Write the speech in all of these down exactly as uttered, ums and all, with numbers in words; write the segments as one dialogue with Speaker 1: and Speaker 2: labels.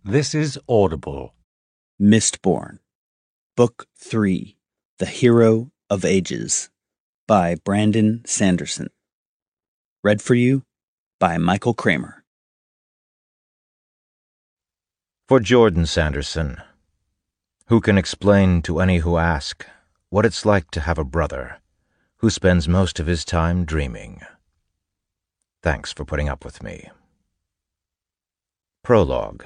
Speaker 1: This is Audible.
Speaker 2: Mistborn, Book three, The Hero of Ages, by Brandon Sanderson. Read for you by Michael Kramer.
Speaker 3: For Jordan Sanderson, who can explain to any who ask what it's like to have a brother who spends most of his time dreaming. Thanks for putting up with me. Prologue.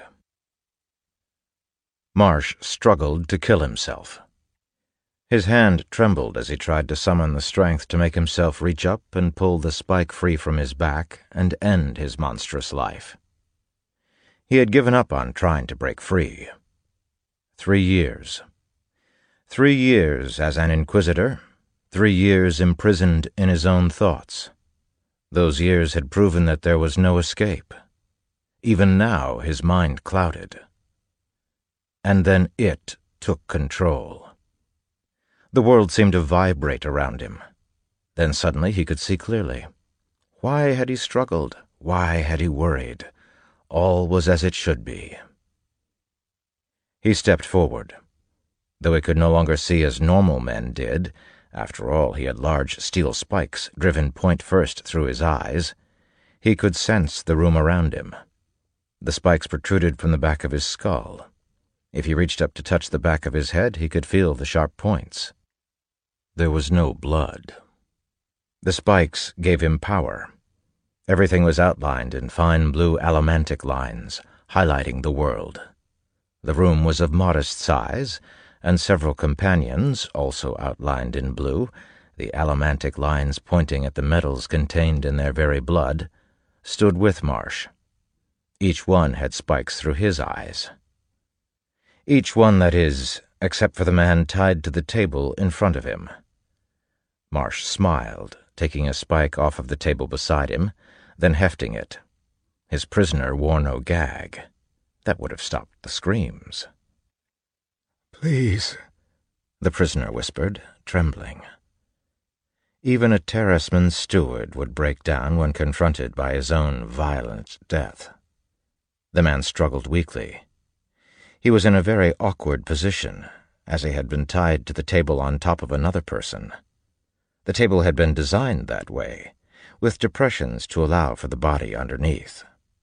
Speaker 3: Marsh struggled to kill himself. His hand trembled as he tried to summon the strength to make himself reach up and pull the spike free from his back and end his monstrous life. He had given up on trying to break free. Three years. Three years as an inquisitor, three years imprisoned in his own thoughts. Those years had proven that there was no escape. Even now his mind clouded. And then it took control. The world seemed to vibrate around him. Then suddenly he could see clearly. Why had he struggled? Why had he worried? All was as it should be. He stepped forward. Though he could no longer see as normal men did, after all he had large steel spikes driven point first through his eyes, he could sense the room around him. The spikes protruded from the back of his skull. If he reached up to touch the back of his head, he could feel the sharp points. There was no blood. The spikes gave him power. Everything was outlined in fine blue allomantic lines, highlighting the world. The room was of modest size, and several companions, also outlined in blue, the allomantic lines pointing at the metals contained in their very blood, stood with Marsh. Each one had spikes through his eyes. Each one, that is, except for the man tied to the table in front of him. Marsh smiled, taking a spike off of the table beside him, then hefting it. His prisoner wore no gag. That would have stopped the screams.
Speaker 4: "Please,"
Speaker 3: the prisoner whispered, trembling. Even a terraceman's steward would break down when confronted by his own violent death. The man struggled weakly. He was in a very awkward position, as he had been tied to the table on top of another person. The table had been designed that way, with depressions to allow for the body underneath.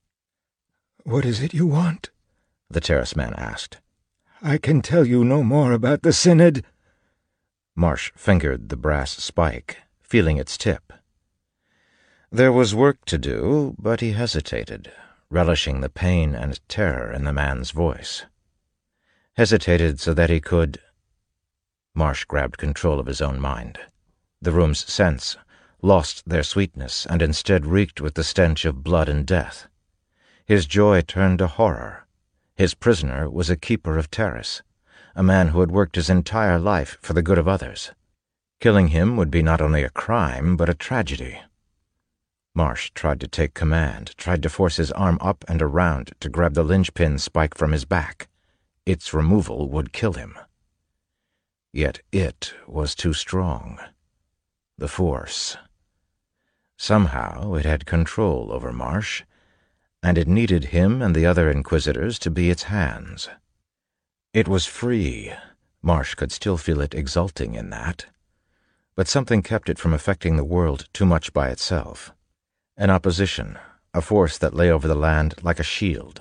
Speaker 4: "What is it you want?"
Speaker 3: the terrace man asked.
Speaker 4: "I can tell you no more about the Synod."
Speaker 3: Marsh fingered the brass spike, feeling its tip. There was work to do, but he hesitated, relishing the pain and terror in the man's voice. Hesitated so that he could... Marsh grabbed control of his own mind. The room's scents lost their sweetness and instead reeked with the stench of blood and death. His joy turned to horror. His prisoner was a keeper of terrace, a man who had worked his entire life for the good of others. Killing him would be not only a crime, but a tragedy. Marsh tried to take command, tried to force his arm up and around to grab the linchpin spike from his back. Its removal would kill him. Yet it was too strong. The force. Somehow it had control over Marsh, and it needed him and the other inquisitors to be its hands. It was free. Marsh could still feel it exulting in that. But something kept it from affecting the world too much by itself. An opposition, a force that lay over the land like a shield.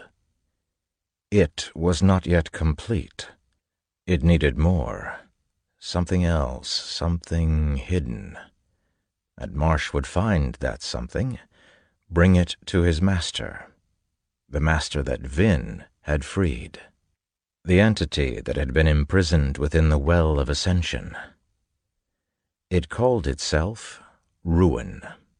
Speaker 3: It was not yet complete. It needed more. Something else, something hidden. And Marsh would find that something, bring it to his master, the master that Vin had freed, the entity that had been imprisoned within the Well of Ascension. It called itself Ruin.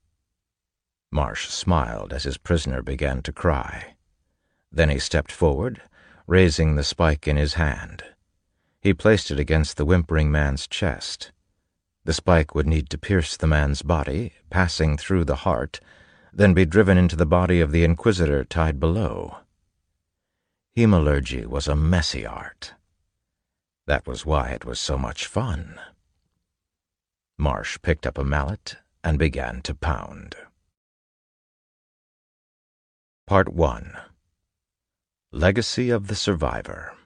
Speaker 3: Marsh smiled as his prisoner began to cry. Then he stepped forward, raising the spike in his hand. He placed it against the whimpering man's chest. The spike would need to pierce the man's body, passing through the heart, then be driven into the body of the inquisitor tied below. Hemalurgy was a messy art. That was why it was so much fun. Marsh picked up a mallet and began to pound. Part one. Legacy of the Survivor.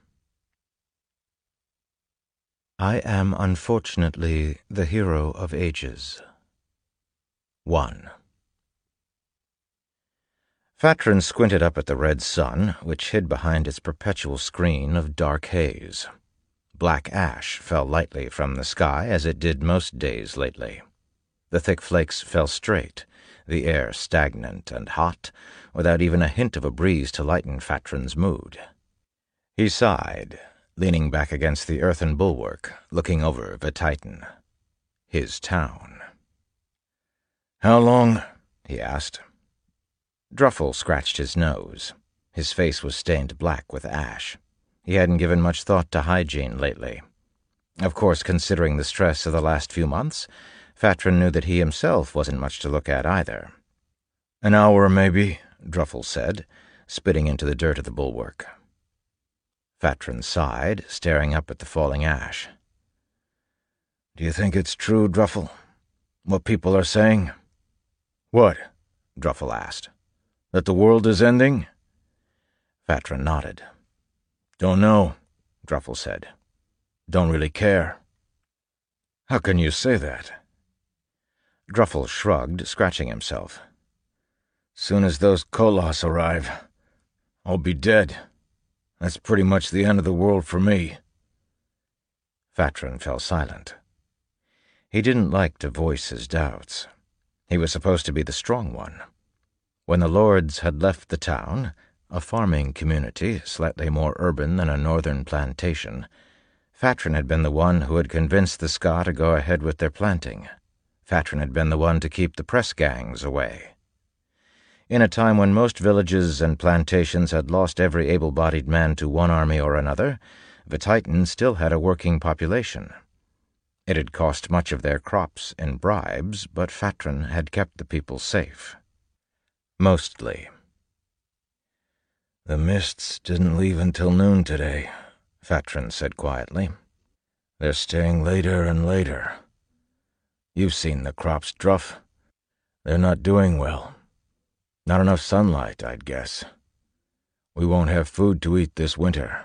Speaker 3: I am unfortunately the hero of ages. one. Fatrin squinted up at the red sun, which hid behind its perpetual screen of dark haze. Black ash fell lightly from the sky, as it did most days lately. The thick flakes fell straight, the air stagnant and hot, without even a hint of a breeze to lighten Fatrin's mood. He sighed, leaning back against the earthen bulwark, looking over Vititan. His town. "How long?" he asked. Druffle scratched his nose. His face was stained black with ash. He hadn't given much thought to hygiene lately. Of course, considering the stress of the last few months, Fatrin knew that he himself wasn't much to look at either. "An hour, maybe," Druffle said, spitting into the dirt of the bulwark. Fatrin sighed, staring up at the falling ash. "Do you think it's true, Druffle? What people are saying?" "What?" Druffle asked. "That the world is ending?" Fatrin nodded. "Don't know," Druffle said. "Don't really care." "How can you say that?" Druffle shrugged, scratching himself. "Soon as those Koloss arrive, I'll be dead. That's pretty much the end of the world for me." Fatrin fell silent. He didn't like to voice his doubts. He was supposed to be the strong one. When the lords had left the town, a farming community slightly more urban than a northern plantation, Fatrin had been the one who had convinced the Skaa to go ahead with their planting. Fatrin had been the one to keep the press gangs away. In a time when most villages and plantations had lost every able-bodied man to one army or another, Vititan still had a working population. It had cost much of their crops in bribes, but Fatrin had kept the people safe. Mostly. "The mists didn't leave until noon today," Fatrin said quietly. "They're staying later and later. You've seen the crops, Druff. They're not doing well. Not enough sunlight, I'd guess. We won't have food to eat this winter."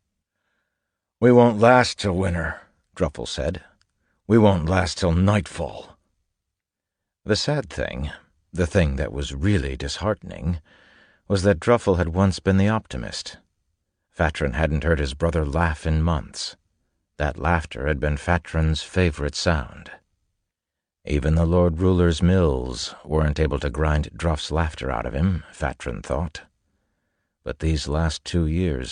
Speaker 3: "We won't last till winter," Druffle said. "We won't last till nightfall." The sad thing, the thing that was really disheartening, was that Druffle had once been the optimist. Fatrin hadn't heard his brother laugh in months. That laughter had been Fatrin's favorite sound. Even the Lord Ruler's mills weren't able to grind Druff's laughter out of him, Fatrin thought. But these last two years